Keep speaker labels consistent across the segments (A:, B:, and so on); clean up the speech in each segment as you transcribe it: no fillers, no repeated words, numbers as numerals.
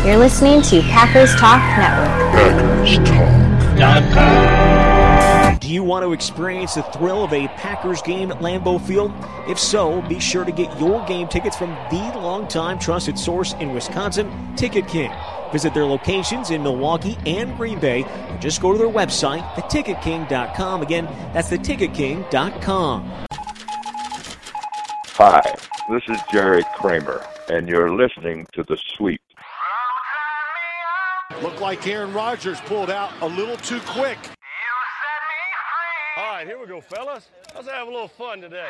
A: You're listening to Packers Talk Network.
B: PackersTalk.com. Do you want to experience the thrill of a Packers game at Lambeau Field? If so, be sure to get your game tickets from the longtime trusted source in Wisconsin, Ticket King. Visit their locations in Milwaukee and Green Bay, or just go to their website, theticketking.com. Again, that's theticketking.com.
C: Hi, this is Jerry Kramer, and you're listening to The Sweep.
D: Looked like Aaron Rodgers pulled out a little too quick.
E: All right, here we go, fellas. Let's have a little fun today.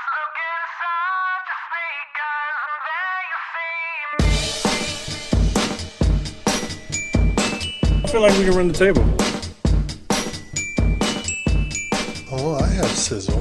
F: I feel like we can run the table.
G: Oh, I have sizzle.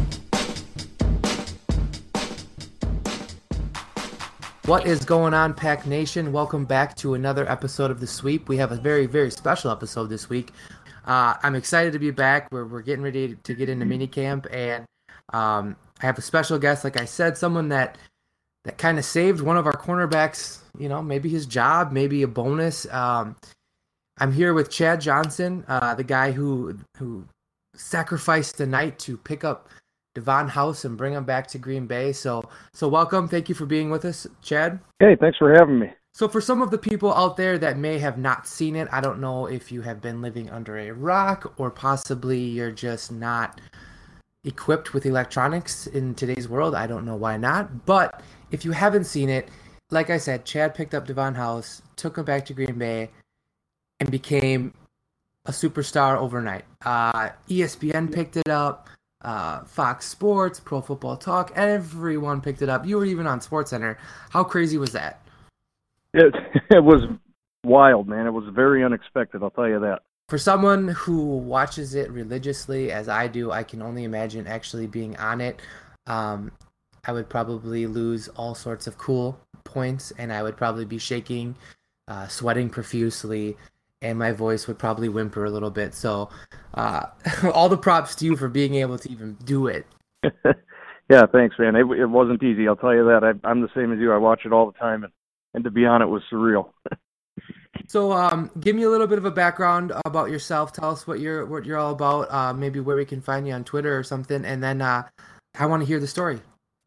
H: What is going on, Pack Nation? Welcome back to another episode of The Sweep. We have a very, very special episode this week. I'm excited to be back. We're getting ready to get into minicamp, and I have a special guest, like I said, someone that kind of saved one of our cornerbacks, maybe his job, maybe a bonus. I'm here with Chad Johnson, the guy who sacrificed the night to pick up Davon House and bring him back to Green Bay. So welcome. Thank you for being with us, Chad.
I: Hey, thanks for having me.
H: So for some of the people out there that may have not seen it, I don't know if you have been living under a rock or possibly you're just not equipped with electronics in today's world. I don't know why not. But if you haven't seen it, like I said, Chad picked up Davon House, took him back to Green Bay, and became a superstar overnight. ESPN picked it up. Fox Sports, Pro Football Talk, everyone picked it up. You were even on SportsCenter. How crazy was that?
I: It was wild, man. It was very unexpected, I'll tell you that.
H: For someone who watches it religiously, as I do, I can only imagine actually being on it. I would probably lose all sorts of cool points, and I would probably be shaking, sweating profusely, and my voice would probably whimper a little bit. So all the props to you for being able to even do it.
I: Yeah, thanks, man. It wasn't easy, I'll tell you that. I'm the same as you. I watch it all the time, and to be on it was surreal.
H: So give me a little bit of a background about yourself. Tell us what you're all about, maybe where we can find you on Twitter or something, and then I want to hear the story.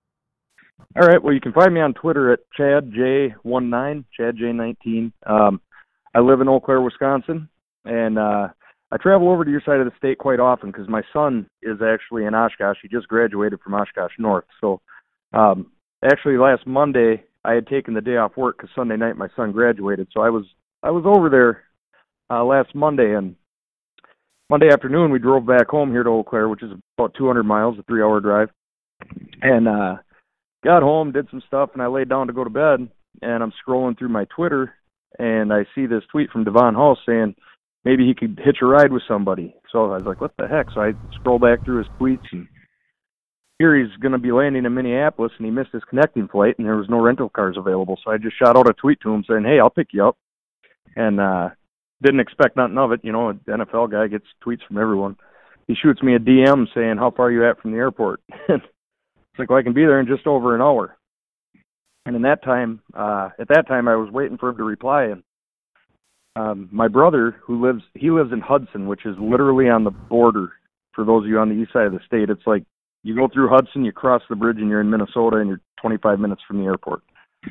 I: All right, well, you can find me on Twitter at ChadJ19, ChadJ19. I live in Eau Claire, Wisconsin, and I travel over to your side of the state quite often because my son is actually in Oshkosh. He just graduated from Oshkosh North. So actually last Monday I had taken the day off work because Sunday night my son graduated. So I was over there last Monday, and Monday afternoon we drove back home here to Eau Claire, which is about 200 miles, a 3-hour drive, and got home, did some stuff, and I laid down to go to bed, and I'm scrolling through my Twitter, and I see this tweet from Davon House saying maybe he could hitch a ride with somebody. So I was like, what the heck? So I scroll back through his tweets, and here he's going to be landing in Minneapolis, and he missed his connecting flight, and there was no rental cars available. So I just shot out a tweet to him saying, hey, I'll pick you up. And didn't expect nothing of it. An NFL guy gets tweets from everyone. He shoots me a DM saying, how far are you at from the airport? It's like, well, I can be there in just over an hour. And at that time, I was waiting for him to reply. And my brother, he lives in Hudson, which is literally on the border. For those of you on the east side of the state, it's like you go through Hudson, you cross the bridge, and you're in Minnesota, and you're 25 minutes from the airport.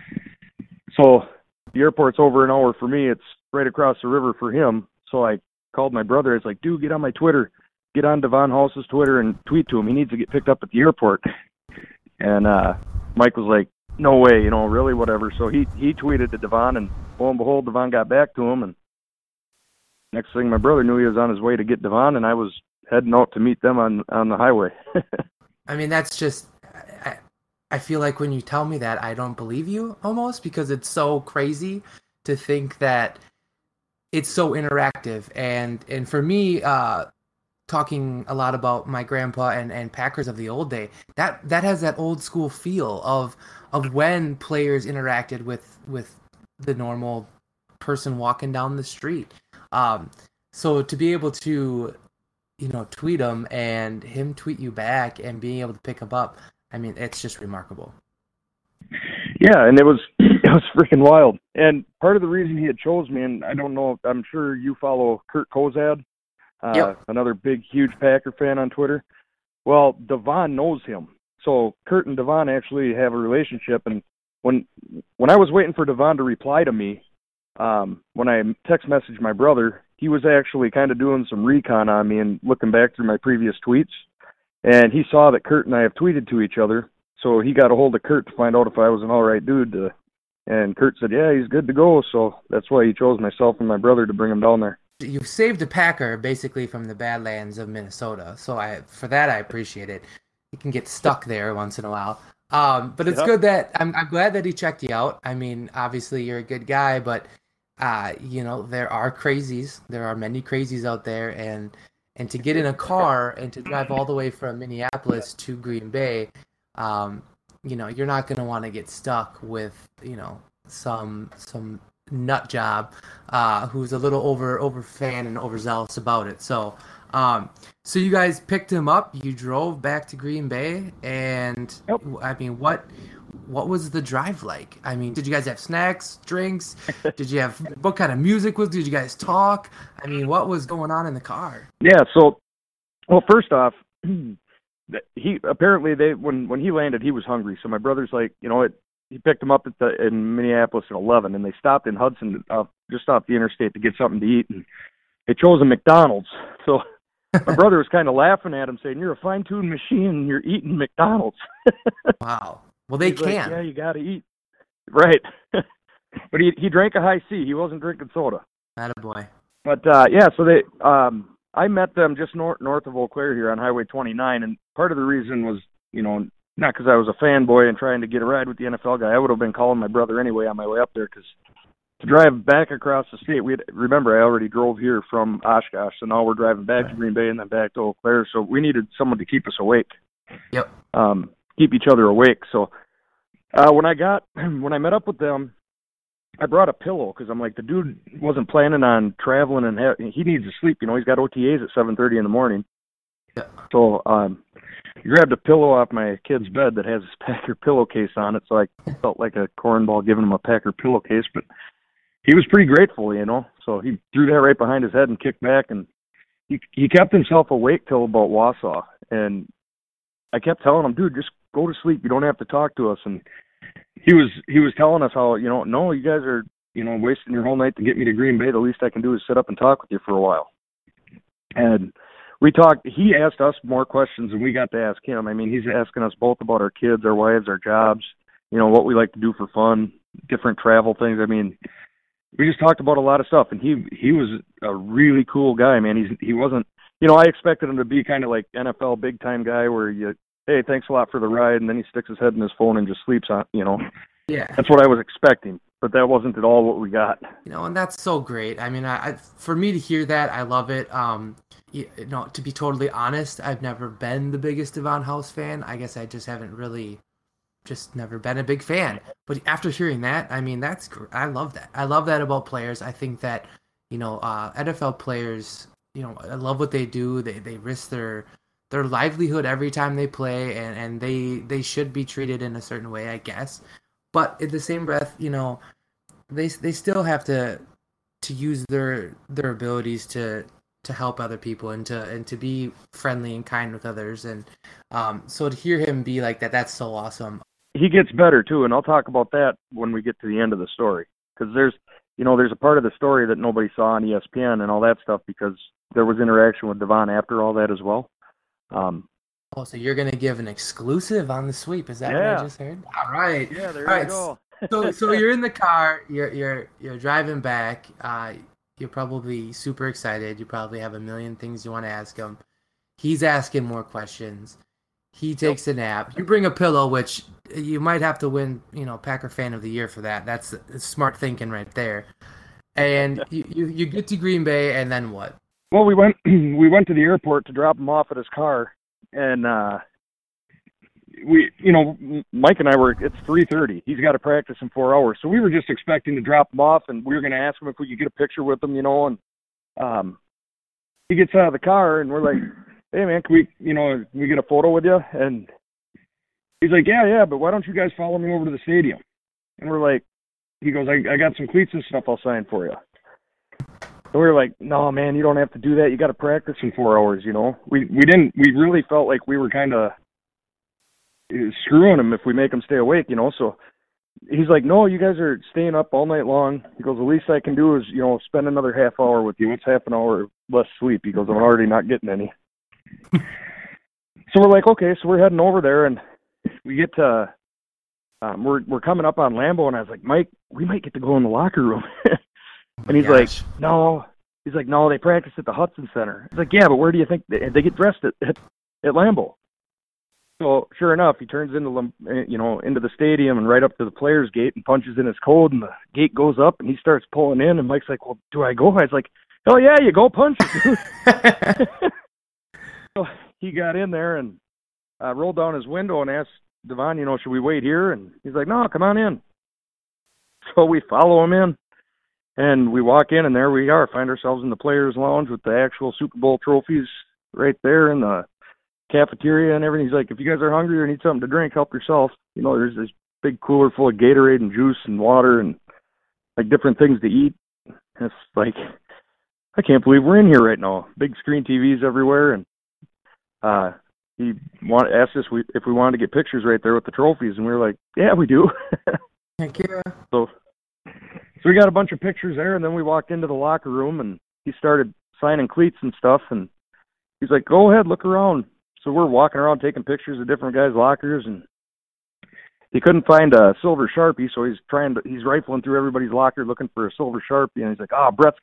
I: So the airport's over an hour for me. It's right across the river for him. So I called my brother. I was like, dude, get on my Twitter. Get on Davon House's Twitter and tweet to him. He needs to get picked up at the airport. And Mike was like, no way, really, whatever. So he tweeted to Davon, and lo and behold, Davon got back to him. And next thing, my brother knew he was on his way to get Davon, and I was heading out to meet them on the highway.
H: I mean, that's just, I feel like when you tell me that, I don't believe you almost, because it's so crazy to think that it's so interactive. And for me, talking a lot about my grandpa and Packers of the old day, that has that old school feel of when players interacted with the normal person walking down the street. So to be able to, tweet him and him tweet you back and being able to pick him up, I mean, it's just remarkable.
I: Yeah, and it was was freaking wild. And part of the reason he had chose me, and I don't know, I'm sure you follow Kurt Kozad,
H: Yep.
I: another big, huge Packer fan on Twitter. Well, Devon knows him. So Kurt and Devon actually have a relationship. And when I was waiting for Devon to reply to me, when I text messaged my brother, he was actually kind of doing some recon on me and looking back through my previous tweets. And he saw that Kurt and I have tweeted to each other. So he got a hold of Kurt to find out if I was an all right dude. And Kurt said, yeah, he's good to go. So that's why he chose myself and my brother to bring him down there.
H: You've saved a Packer basically from the Badlands of Minnesota. So for that, I appreciate it. You can get stuck there once in a while. But it's good that I'm glad that he checked you out. I mean, obviously you're a good guy, but there are crazies. There are many crazies out there, and to get in a car and to drive all the way from Minneapolis to Green Bay, you're not going to want to get stuck with, some nut job who's a little over fan and overzealous about it. So you guys picked him up, you drove back to Green Bay, and
I: Yep.
H: I mean, what was the drive like? I mean, did you guys have snacks, drinks? What kind of music did you guys talk? I mean, what was going on in the car?
I: Yeah, so, well, first off, he apparently when he landed, he was hungry. So my brother's like, he picked him up in Minneapolis at 11, and they stopped in Hudson just off the interstate to get something to eat, and they chose a McDonald's. So my brother was kind of laughing at him, saying, "You're a fine-tuned machine, and you're eating McDonald's."
H: Wow. Well, they
I: He's
H: can.
I: like, yeah, you got to eat. Right. But he drank a high C. He wasn't drinking soda.
H: Attaboy.
I: But, so they I met them just north of Eau Claire here on Highway 29, and part of the reason was, not because I was a fanboy and trying to get a ride with the NFL guy. I would have been calling my brother anyway on my way up there, because to drive back across the state, remember I already drove here from Oshkosh, so now we're driving back to Green Bay and then back to Eau Claire, so we needed someone to keep us awake.
H: Yep.
I: Keep each other awake. So when I met up with them, I brought a pillow because I'm like, the dude wasn't planning on traveling, and he needs to sleep. He's got OTAs at 7:30 in the morning.
H: Yeah.
I: So he grabbed a pillow off my kid's bed that has his Packer pillowcase on it. So I felt like a cornball giving him a Packer pillowcase, but he was pretty grateful, So he threw that right behind his head and kicked back, and he kept himself awake till about Wausau. And I kept telling him, dude, just go to sleep. You don't have to talk to us. And he was telling us how, no, you guys are, wasting your whole night to get me to Green Bay. The least I can do is sit up and talk with you for a while. And we talked. He asked us more questions than we got to ask him. I mean, he's asking us both about our kids, our wives, our jobs, what we like to do for fun, different travel things. I mean, we just talked about a lot of stuff. And he was a really cool guy, man. He wasn't, I expected him to be kind of like NFL big time guy where hey, thanks a lot for the ride, and then he sticks his head in his phone and just sleeps on,
H: Yeah.
I: That's what I was expecting, but that wasn't at all what we got.
H: And that's so great. I mean, for me to hear that, I love it. To be totally honest, I've never been the biggest Devon House fan. I guess I just haven't really, just never been a big fan. But after hearing that, I mean, I love that. I love that about players. I think that, NFL players, I love what they do. They risk their livelihood every time they play, and they should be treated in a certain way, I guess. But in the same breath, they still have to use their abilities to help other people and to be friendly and kind with others. And so to hear him be like that, that's so awesome.
I: He gets better too, and I'll talk about that when we get to the end of the story, because there's a part of the story that nobody saw on ESPN and all that stuff, because there was interaction with Devon after all that as well.
H: So you're going to give an exclusive on the sweep. Is that what I just heard? All right.
I: Yeah, there
H: all
I: you go.
H: So you're in the car, you're driving back. You're probably super excited. You probably have a million things you want to ask him. He's asking more questions. He takes a nap. You bring a pillow, which you might have to win, Packer Fan of the Year for that. That's smart thinking right there. And you get to Green Bay, and then what?
I: Well, we went to the airport to drop him off at his car, and Mike and I it's 3:30. He's got to practice in 4 hours, so we were just expecting to drop him off, and we were going to ask him if we could get a picture with him, and he gets out of the car, and we're like, hey man, can we get a photo with you? And he's like, yeah, but why don't you guys follow me over to the stadium? And we're like, he goes, I got some cleats and stuff I'll sign for you. So we were like, no, man, you don't have to do that. You got to practice in 4 hours, you know. We really felt like we were kind of screwing him if we make him stay awake, you know. So he's like, no, you guys are staying up all night long. He goes, the least I can do is, you know, spend another half hour with you. What's half an hour less sleep? He goes, I'm already not getting any. So we're like, okay, so we're heading over there, and we get to, we're coming up on Lambeau, and I was like, Mike, we might get to go in the locker room. And he's like, no. He's like, no, they practice at the Hudson Center. He's like, yeah, but where do you think they get dressed at Lambeau? So sure enough, he turns into the stadium and right up to the players' gate and punches in his code, and the gate goes up, and he starts pulling in, and Mike's like, well, do I go? I was like, hell yeah, you go punch it. So he got in there and rolled down his window and asked Devon, you know, should we wait here? And he's like, no, come on in. So we follow him in. And we walk in, and there we are, find ourselves in the players' lounge with the actual Super Bowl trophies right there in the cafeteria and everything. He's like, if you guys are hungry or need something to drink, help yourself. You know, there's this big cooler full of Gatorade and juice and water and, like, different things to eat. And it's like, I can't believe we're in here right now. Big screen TVs everywhere. And he asked us if we wanted to get pictures right there with the trophies, and we were like, yeah, we do.
H: Heck yeah.
I: So we got a bunch of pictures there, and then we walked into the locker room, and he started signing cleats and stuff, and he's like, go ahead, look around. So we're walking around taking pictures of different guys' lockers, and he couldn't find a silver Sharpie, so he's rifling through everybody's locker looking for a silver Sharpie, and he's like,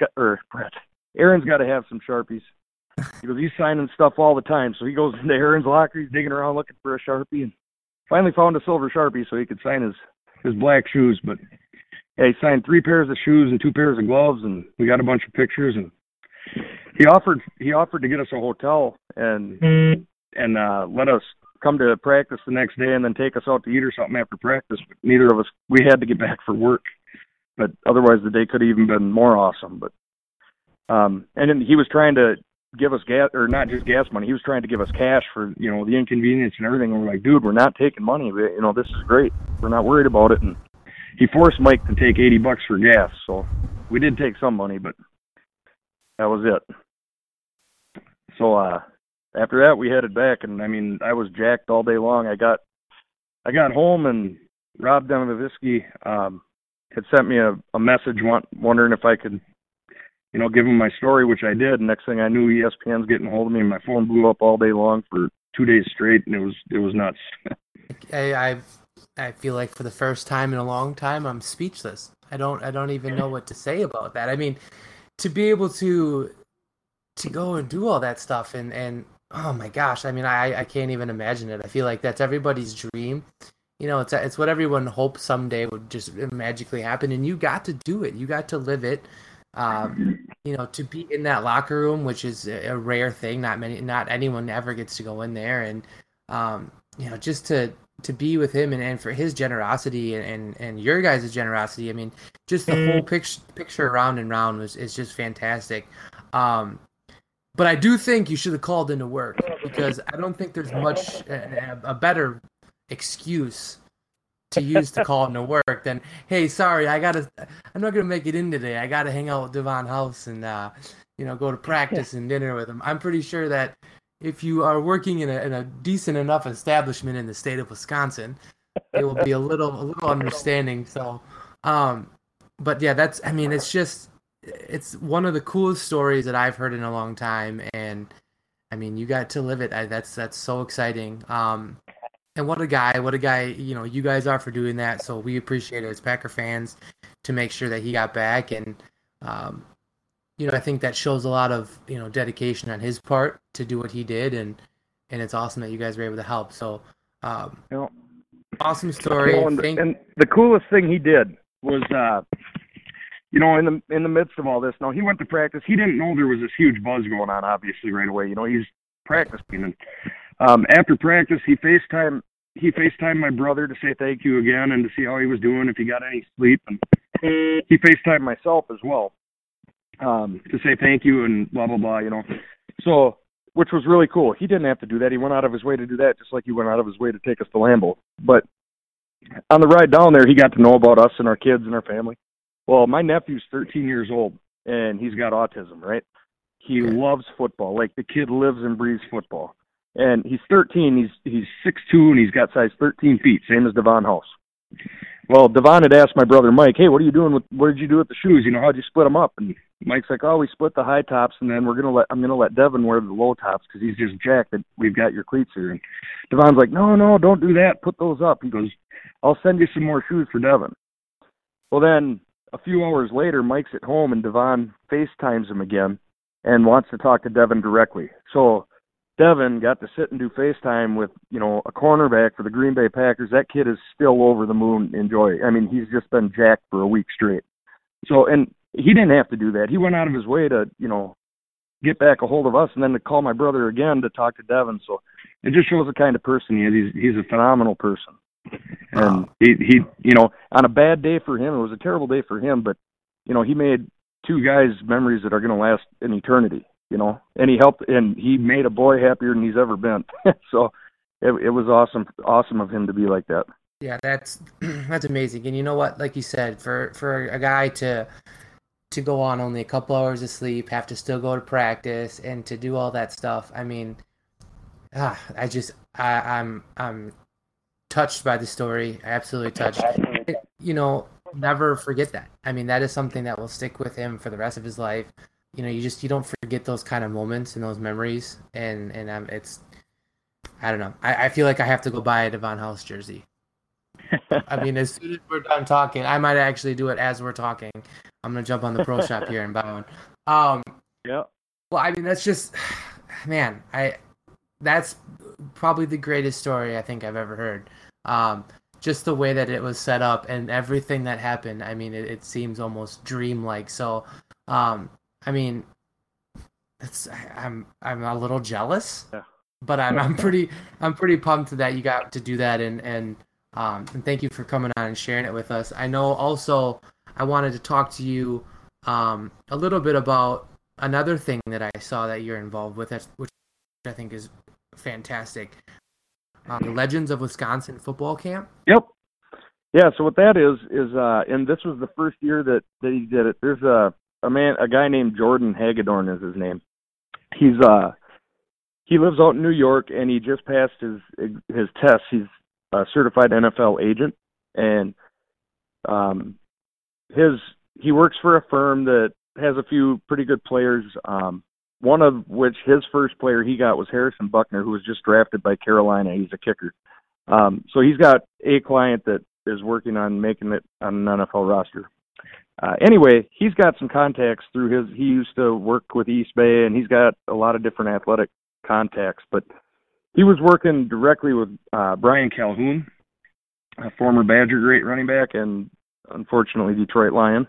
I: Aaron's got to have some Sharpies. He goes, he's signing stuff all the time, so he goes into Aaron's locker, he's digging around looking for a Sharpie, and finally found a silver Sharpie so he could sign his black shoes, but yeah, he signed 3 pairs of shoes and 2 pairs of gloves, and we got a bunch of pictures. And he offered to get us a hotel and let us come to practice the next day and then take us out to eat or something after practice. But neither of us, we had to get back for work. But otherwise, the day could have even been more awesome. But and then he was trying to give us gas, or not just gas money. He was trying to give us cash for, you know, the inconvenience and everything. And we're like, dude, we're not taking money. You know, this is great. We're not worried about it. And he forced Mike to take $80 for gas, so we did take some money, but that was it. So after that, we headed back, and I mean, I was jacked all day long. I got home, and Rob Demovisky had sent me a message wondering if I could, you know, give him my story, which I did. And next thing I knew, ESPN's getting hold of me, and my phone blew up all day long for 2 days straight, and it was nuts.
H: I feel like for the first time in a long time, I'm speechless. I don't even know what to say about that. I mean, to be able to go and do all that stuff and oh my gosh, I mean, I can't even imagine it. I feel like that's everybody's dream. You know, it's what everyone hopes someday would just magically happen, and you got to do it. You got to live it. You know, to be in that locker room, which is a rare thing. Not anyone ever gets to go in there, and you know, just to be with him and for his generosity and your guys' generosity. I mean, just the whole picture round and round is just fantastic. But I do think you should have called into work, because I don't think there's much a better excuse to use to call into work than, hey, sorry, I'm not gonna make it in today. I gotta hang out with Devon House and you know, go to practice and dinner with him. I'm pretty sure that if you are working in a decent enough establishment in the state of Wisconsin, it will be a little understanding. So, but yeah, it's one of the coolest stories that I've heard in a long time, and I mean, you got to live it. That's so exciting. And what a guy, you know, you guys are for doing that. So we appreciate it as Packer fans to make sure that he got back, and you know, I think that shows a lot of, you know, dedication on his part to do what he did, and it's awesome that you guys were able to help. So, awesome story.
I: And the coolest thing he did was, you know, in the midst of all this, now he went to practice. He didn't know there was this huge buzz going on, obviously, right away. You know, he's practicing, and after practice, he FaceTimed my brother to say thank you again and to see how he was doing, if he got any sleep, and he FaceTimed myself as well. To say thank you and blah, blah, blah, you know. So, which was really cool. He didn't have to do that. He went out of his way to do that, just like he went out of his way to take us to Lambeau. But on the ride down there, he got to know about us and our kids and our family. Well, my nephew's 13 years old, and he's got autism, right? He loves football. Like, the kid lives and breathes football. And he's 13. He's 6'2", and he's got size 13 feet, same as Devon House. Well, Devon had asked my brother Mike, hey, what did you do with the shoes? How'd you split them up? And Mike's like, oh, we split the high tops, and then I'm gonna let Devon wear the low tops because he's just jacked that we've got your cleats here. And Devon's like, no, don't do that. Put those up. He goes, I'll send you some more shoes for Devon. Well, then a few hours later, Mike's at home, and Devon FaceTimes him again and wants to talk to Devon directly. So Devon got to sit and do FaceTime with, a cornerback for the Green Bay Packers. That kid is still over the moon in joy. I mean, he's just been jacked for a week straight. So, and he didn't have to do that. He went out of his way to, get back a hold of us and then to call my brother again to talk to Devon. So it just shows the kind of person he is. He's a phenomenal person. And he on a bad day for him, it was a terrible day for him, but, he made two guys memories that are going to last an eternity. And he helped, and he made a boy happier than he's ever been. So it was awesome of him to be like that.
H: Yeah, that's amazing. And you know what, like you said, for a guy to go on only a couple hours of sleep, have to still go to practice and to do all that stuff. I mean, I'm touched by the story. Absolutely touched. Never forget that. I mean, that is something that will stick with him for the rest of his life. You don't forget those kind of moments and those memories, and it's, I don't know. I feel like I have to go buy a Devon House jersey. I mean, as soon as we're done talking, I might actually do it as we're talking. I'm gonna jump on the Pro Shop here and buy one.
I: Yeah.
H: Well, I mean, that's just, man. That's probably the greatest story I think I've ever heard. Just the way that it was set up and everything that happened. I mean, it seems almost dreamlike. So, I mean, I'm a little jealous, but I'm pretty pumped that you got to do that, and thank you for coming on and sharing it with us. I know also I wanted to talk to you a little bit about another thing that I saw that you're involved with, which I think is fantastic. The Legends of Wisconsin football camp.
I: Yep. Yeah. So what that is, and this was the first year that he did it. There's a guy named Jordan Hagedorn is his name. He lives out in New York, and he just passed his test. He's a certified NFL agent, and he works for a firm that has a few pretty good players. One of which his first player he got was Harrison Buckner, who was just drafted by Carolina. He's a kicker. So he's got a client that is working on making it on an NFL roster. Anyway, he's got some contacts through he used to work with East Bay, and he's got a lot of different athletic contacts, but he was working directly with Brian Calhoun, a former Badger great running back, and unfortunately Detroit Lion.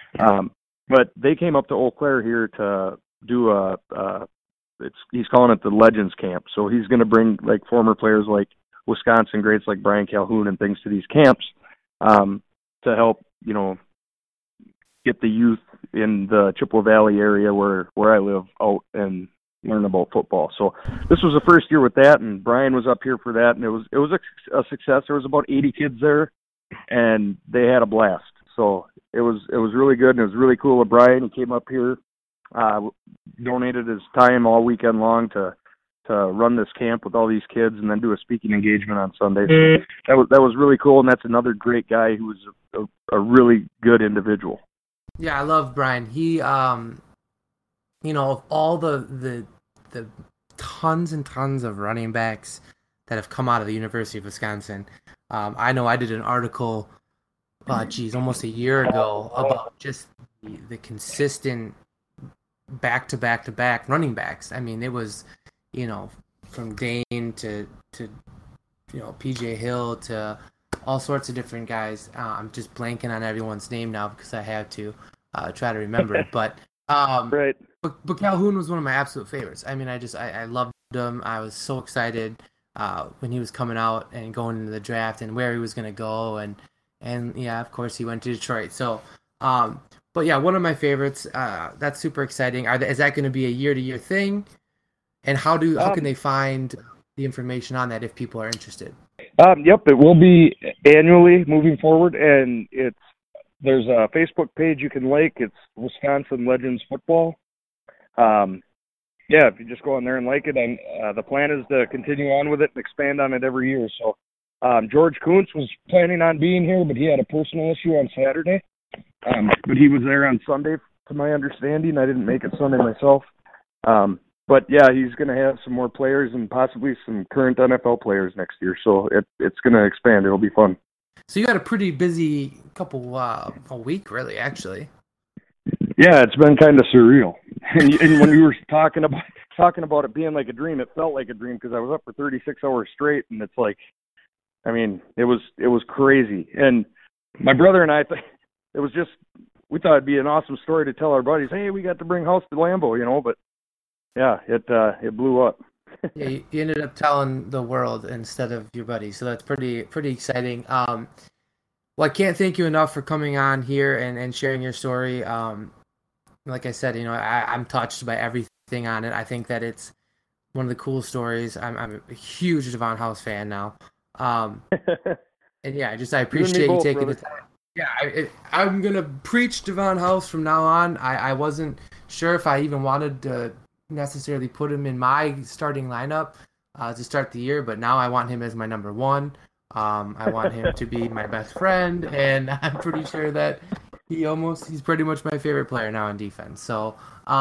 I: But they came up to Eau Claire here to do he's calling it the Legends Camp. So he's going to bring like former players like Wisconsin greats like Brian Calhoun and things to these camps to help, get the youth in the Chippewa Valley area where I live out and learn about football. So this was the first year with that, and Brian was up here for that, and it was a success. There was about 80 kids there, and they had a blast. So it was really good, and it was really cool with Brian. He came up here, donated his time all weekend long to run this camp with all these kids, and then do a speaking engagement on Sunday. So that was really cool, and that's another great guy who was a really good individual.
H: Yeah, I love Brian. He, of all the tons and tons of running backs that have come out of the University of Wisconsin, I know I did an article, almost a year ago about just the consistent back-to-back-to-back running backs. I mean, it was, from Dane to PJ Hill to all sorts of different guys. I'm just blanking on everyone's name now because I have to try to remember it. But
I: right.
H: But Calhoun was one of my absolute favorites. I mean, I loved him. I was so excited when he was coming out and going into the draft and where he was going to go. And yeah, of course, he went to Detroit. So, but yeah, one of my favorites. That's super exciting. Is that going to be a year-to-year thing? And how can they find the information on that if people are interested?
I: Yep, it will be annually moving forward, and there's a Facebook page you can like. It's Wisconsin Legends Football. Yeah, if you just go on there and like it, and the plan is to continue on with it and expand on it every year. So George Kuntz was planning on being here, but he had a personal issue on Saturday. But he was there on Sunday, to my understanding. I didn't make it Sunday myself. But, yeah, he's going to have some more players and possibly some current NFL players next year. So it's going to expand. It'll be fun.
H: So you had a pretty busy couple a week, really, actually.
I: Yeah, it's been kind of surreal. And when you were talking about it being like a dream, it felt like a dream because I was up for 36 hours straight, and it's like, I mean, it was crazy. And my brother and I, we thought it'd be an awesome story to tell our buddies. Hey, we got to bring House to Lambeau, But yeah, it blew up.
H: Yeah, you ended up telling the world instead of your buddies, so that's pretty exciting. Well, I can't thank you enough for coming on here and sharing your story. Like I said, I'm touched by everything on it. I think that it's one of the cool stories. I'm a huge Devon House fan now. And yeah, I appreciate you taking the time. Yeah, I'm going to preach Devon House from now on. I wasn't sure if I even wanted to necessarily put him in my starting lineup to start the year, but now I want him as my number one. I want him to be my best friend, and I'm pretty sure that he's pretty much my favorite player now on defense. So,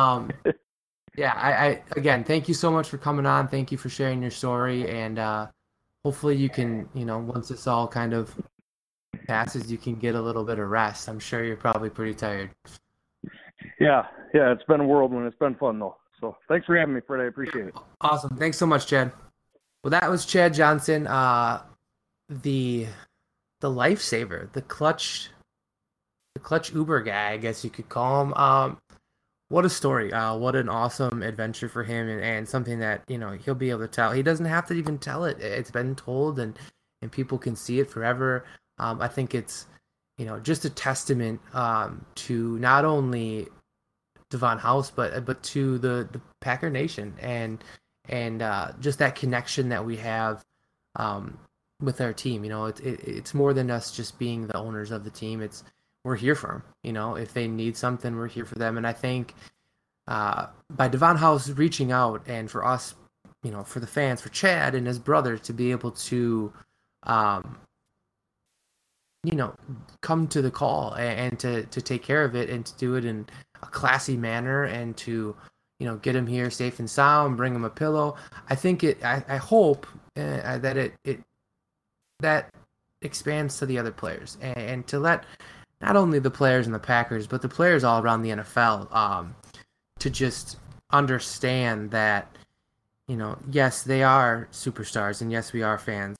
H: yeah, I again, thank you so much for coming on. Thank you for sharing your story, and hopefully you can, once this all kind of passes, you can get a little bit of rest. I'm sure you're probably pretty tired.
I: Yeah, it's been a whirlwind. It's been fun, though. So thanks for having me, Fred. I appreciate it.
H: Awesome. Thanks so much, Chad. Well, that was Chad Johnson, the lifesaver, the clutch Uber guy, I guess you could call him. What a story. What an awesome adventure for him, and something that, he'll be able to tell. He doesn't have to even tell it. It's been told, and people can see it forever. I think it's, just a testament to not only Devon House, but to the Packer Nation and just that connection that we have with our team. It's more than us just being the owners of the team. We're here for them. If they need something, we're here for them. And I think by Devon House reaching out, and for us, for the fans, for Chad and his brother to be able to come to the call and to take care of it, and to do it in a classy manner, and to, get him here safe and sound, bring him a pillow. I think I hope that that expands to the other players, and to let not only the players in the Packers, but the players all around the NFL to just understand that, yes, they are superstars, and yes, we are fans,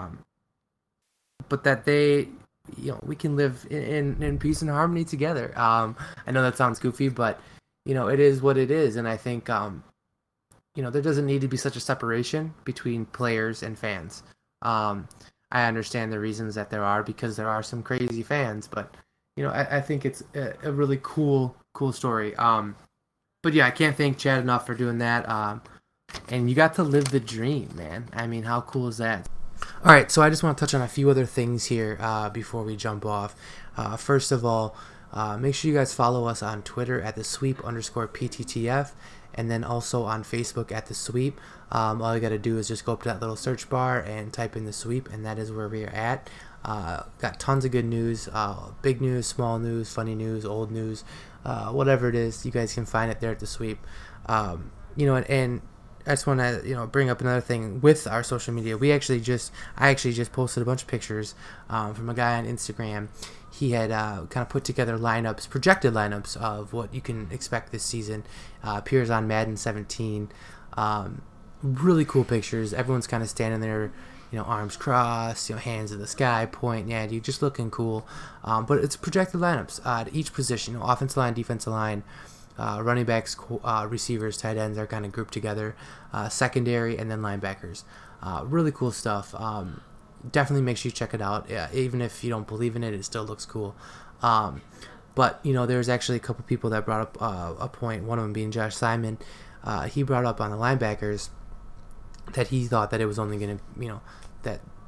H: but that they, we can live in peace and harmony together. I know that sounds goofy, but, it is what it is. And I think, there doesn't need to be such a separation between players and fans. I understand the reasons that there are, because there are some crazy fans, but, I think it's a really cool story. But yeah, I can't thank Chad enough for doing that. And you got to live the dream, man. I mean, how cool is that? All right, so I just want to touch on a few other things here before we jump off. First of all, make sure you guys follow us on Twitter at @thesweep_PTTF, and then also on Facebook at The Sweep. All you got to do is just go up to that little search bar and type in The Sweep, and that is where we are at. Got tons of good news, big news, small news, funny news, old news, whatever it is, you guys can find it there at The Sweep. And I just want to, bring up another thing with our social media. I actually just posted a bunch of pictures from a guy on Instagram. He had kind of put together projected lineups of what you can expect this season. Appears on Madden 17. Really cool pictures. Everyone's kind of standing there, arms crossed, hands in the sky, pointing at you, just looking cool. But it's projected lineups at each position. Offensive line, defensive line. Running backs, receivers, tight ends are kind of grouped together, secondary, and then linebackers. Really cool stuff. Definitely make sure you check it out. Even if you don't believe in it, it still looks cool. But there's actually a couple people that brought up a point, one of them being Josh Simon. He brought up on the linebackers that he thought that it was only going to, that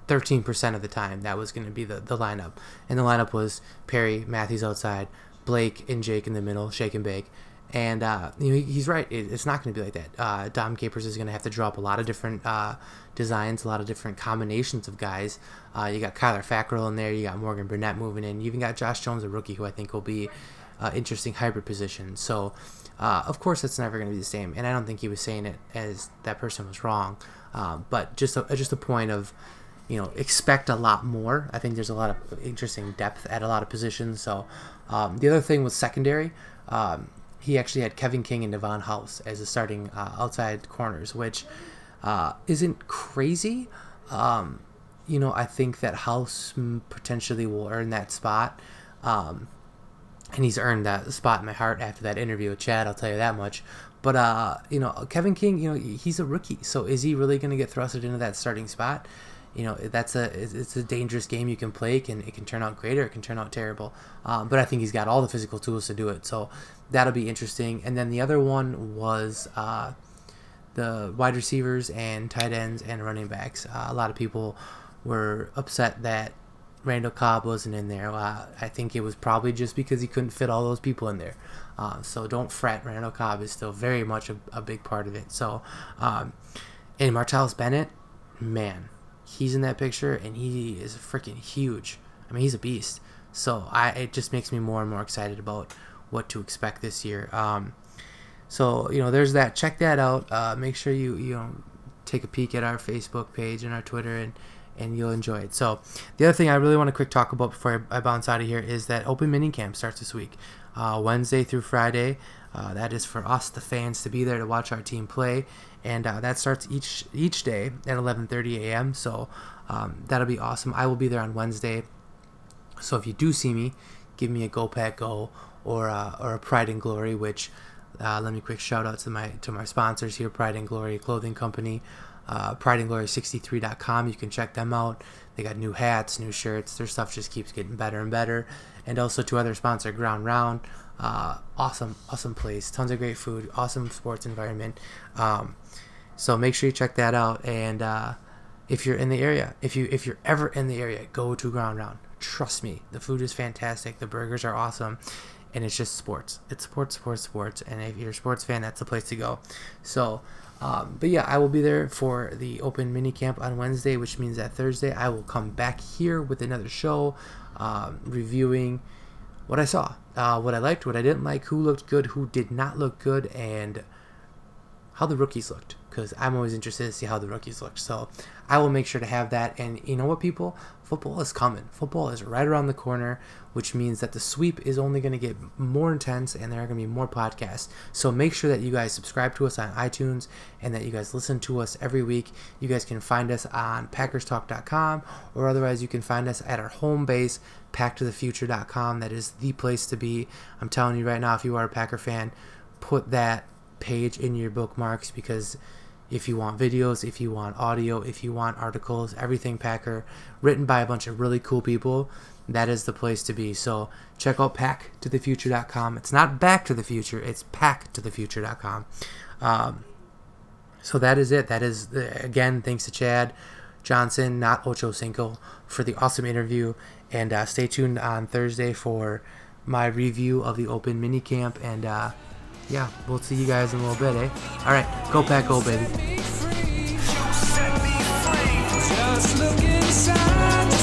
H: 13% of the time that was going to be the lineup. And the lineup was Perry, Matthews outside, Blake and Jake in the middle, shake and bake. And he's right. It's not going to be like that. Dom Capers is going to have to draw up a lot of different designs, a lot of different combinations of guys. You got Kyler Fackrell in there. You got Morgan Burnett moving in. You even got Josh Jones, a rookie, who I think will be interesting hybrid position. So, of course, it's never going to be the same. And I don't think he was saying it as that person was wrong. But just a point of, expect a lot more. I think there's a lot of interesting depth at a lot of positions. So, the other thing was secondary. He actually had Kevin King and Devon House as the starting outside corners, which isn't crazy. I think that House potentially will earn that spot. And he's earned that spot in my heart after that interview with Chad, I'll tell you that much. But, Kevin King, he's a rookie. So is he really going to get thrusted into that starting spot? It's a dangerous game you can play. It can turn out great or it can turn out terrible. But I think he's got all the physical tools to do it. So that'll be interesting. And then the other one was the wide receivers and tight ends and running backs. A lot of people were upset that Randall Cobb wasn't in there. I think it was probably just because he couldn't fit all those people in there. So don't fret. Randall Cobb is still very much a big part of it. So, and Martellus Bennett, man, he's in that picture and he is freaking huge. I mean, he's a beast. So it just makes me more and more excited about what to expect this year. So there's that. Check that out. Make sure you take a peek at our Facebook page and our Twitter, and you'll enjoy it. So the other thing I really want to quick talk about before I bounce out of here is that Open Minicamp starts this week, Wednesday through Friday. That is for us, the fans, to be there to watch our team play, and that starts each day at 11:30 a.m. So that'll be awesome. I will be there on Wednesday. So if you do see me, give me a Go Pack Go or a Pride and Glory, which let me quick shout out to my sponsors here, Pride and Glory Clothing Company, prideandglory63.com. You can check them out. They got new hats, new shirts. Their stuff just keeps getting better and better. And also to other sponsor, Ground Round. Awesome place. Tons of great food. Awesome sports environment. So make sure you check that out. And if you're in the area, if you're ever in the area, go to Ground Round. Trust me, the food is fantastic. The burgers are awesome. And it's just sports. It's sports. And if you're a sports fan, that's the place to go. So, but yeah, I will be there for the Open Minicamp on Wednesday, which means that Thursday I will come back here with another show, reviewing what I saw, what I liked, what I didn't like, who looked good, who did not look good, and how the rookies looked, because I'm always interested to see how the rookies looked. So I will make sure to have that. And you know what, people? Football is coming. Football is right around the corner, which means that the sweep is only going to get more intense and there are going to be more podcasts. So make sure that you guys subscribe to us on iTunes and that you guys listen to us every week. You guys can find us on PackersTalk.com, or otherwise you can find us at our home base, PackToTheFuture.com. That is the place to be. I'm telling you right now, if you are a Packer fan, put that page in your bookmarks, because if you want videos, if you want audio, if you want articles, everything Packer, written by a bunch of really cool people, that is the place to be. So check out PackToTheFuture.com. It's not Back to the Future, it's PackToTheFuture.com. So that is it. That is, again, thanks to Chad Johnson, not Ocho Cinco, for the awesome interview. And stay tuned on Thursday for my review of the Open Minicamp. And yeah, we'll see you guys in a little bit, eh? All right, go Pack, go, baby.
F: Just look inside.